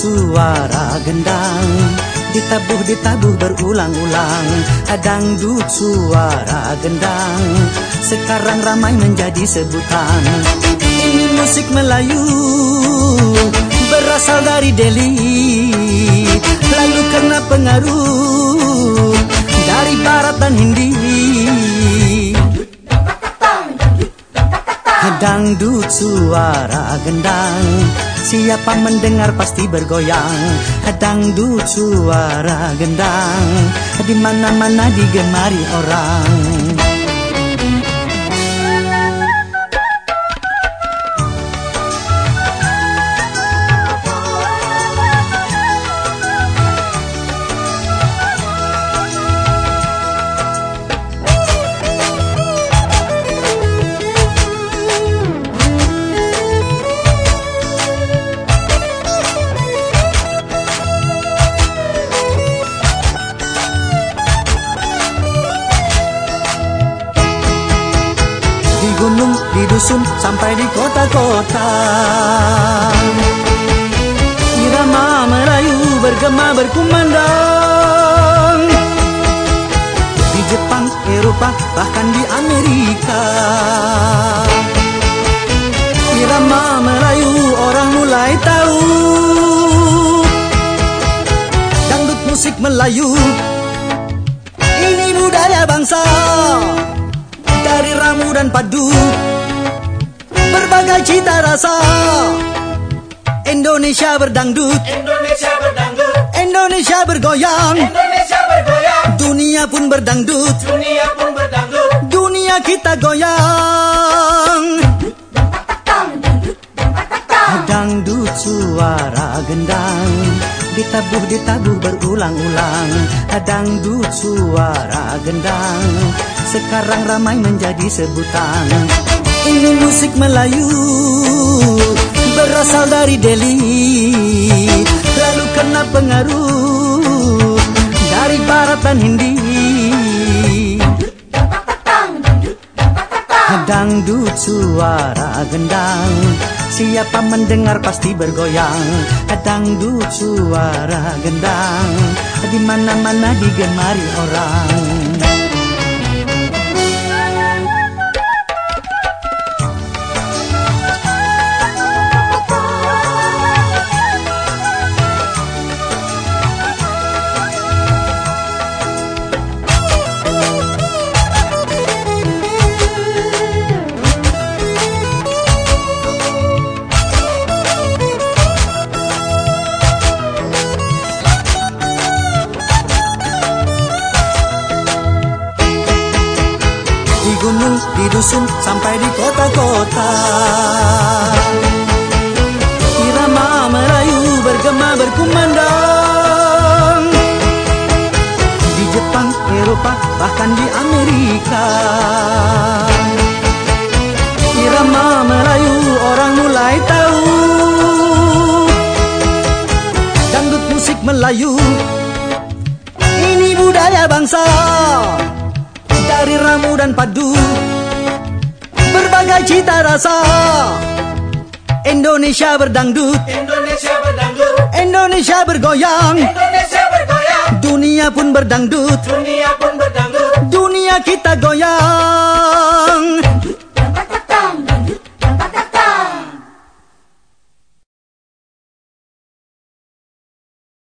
suara gendang, ditabuh berulang-ulang. Dangdut suara gendang sekarang ramai menjadi sebutan. Ini musik Melayu berasal dari Delhi, lalu kena pengaruh dari Barat dan Hindi. Dangdut suara gendang, siapa mendengar pasti bergoyang. Dangdut suara gendang, di mana-mana digemari orang. Di gunung, di dusun, sampai di kota-kota, irama Melayu bergema berkumandang. Di Jepang, Eropa, bahkan di Amerika, irama Melayu orang mulai tahu. Dangdut musik Melayu, ini budaya bangsa. Dari ramu dan padu, berbagai cita rasa. Indonesia berdangdut, Indonesia berdangdut, Indonesia bergoyang, Indonesia bergoyang, dunia pun berdangdut, dunia pun berdangdut. dunia kita goyang. Dangdut suara gendang, ditabuh berulang-ulang. Dangdut suara gendang sekarang ramai menjadi sebutan. Ini musik Melayu berasal dari Delhi, lalu kena pengaruh dari Barat dan Hindi. Dangdut suara gendang, siapa mendengar pasti bergoyang. Dangdut suara gendang, di mana-mana digemari orang. Di gunung, di dusun, sampai di kota-kota, irama Melayu bergema berkumandang. Di Jepang, Eropa, bahkan di Amerika, irama Melayu orang mulai tahu. Dangdut musik Melayu, ini budaya bangsa. Dari ramu dan padu, berbagai cita rasa. Indonesia berdangdut, Indonesia berdangdut, Indonesia bergoyang, Indonesia bergoyang, dunia pun berdangdut, dunia pun